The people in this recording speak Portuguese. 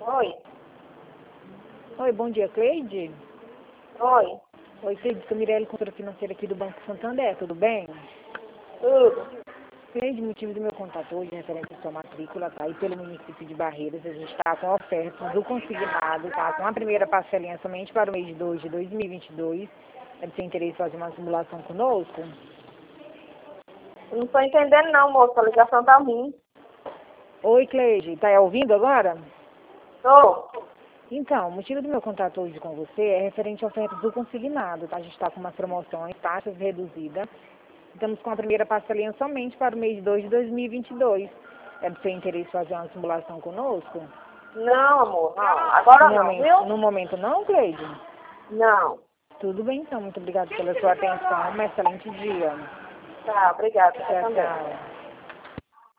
Oi. Oi, bom dia, Cleide. Oi. Oi, Cleide, sou Mirelle, consultora financeira aqui do Banco Santander, tudo bem? Tudo. Cleide, motivo do meu contato hoje, referente à sua matrícula, tá? E pelo município de Barreiras, a gente está com ofertas do consignado, tá? Com a primeira parcelinha somente para o mês de 2 de 2022. É de seu interesse fazer uma simulação conosco? Eu não tô entendendo não, moço. A ligação tá ruim. Oi, Cleide, tá ouvindo agora? Tô. Então, o motivo do meu contato hoje com você é referente a ofertas do consignado, tá? A gente está com umas promoções, taxas reduzidas. Estamos com a primeira parcelinha somente para o mês de 2 de 2022. É do seu interesse fazer uma simulação conosco? Não, amor. Não. Agora não, viu? No momento não, Cleide? Não. Tudo bem, então. Muito obrigada pela sua atenção. Um excelente dia. Tá, obrigada. Você Tchau, também. tchau.